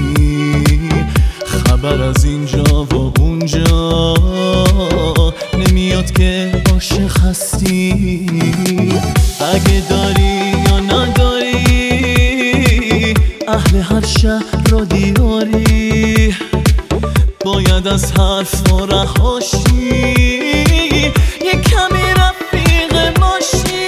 خبر از اینجا و اونجا نمیاد که عاشق هستی. اگه داری یا نداری اهل هر شهر را دیاری، باید از حرف رهاشی، یه کمی رفیق ماشی.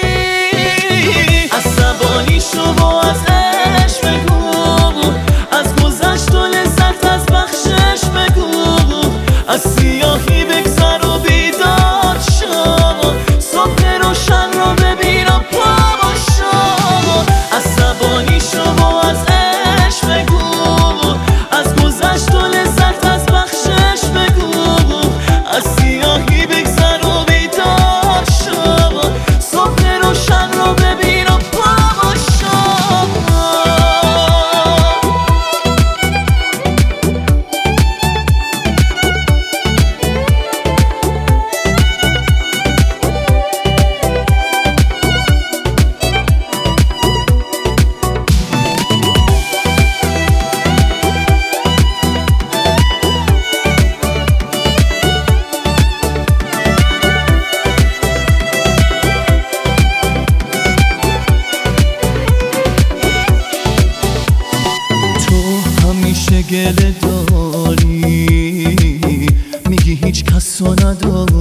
عصبانی شو و از عشق بگو، از گذشت و لذت از بخشش بگو، از سیاهی بگذر و بیدار شو، صبح روشن رو ببین و پا باشو. عصبانی شو و از عشق بگو، از گذشت و لذت از بخشش بگو، از سیاهی بگذر و بیدار شو، صبح روشن رو ببین و پا باشو. گله داری، میگی هیچ کس رو نداری،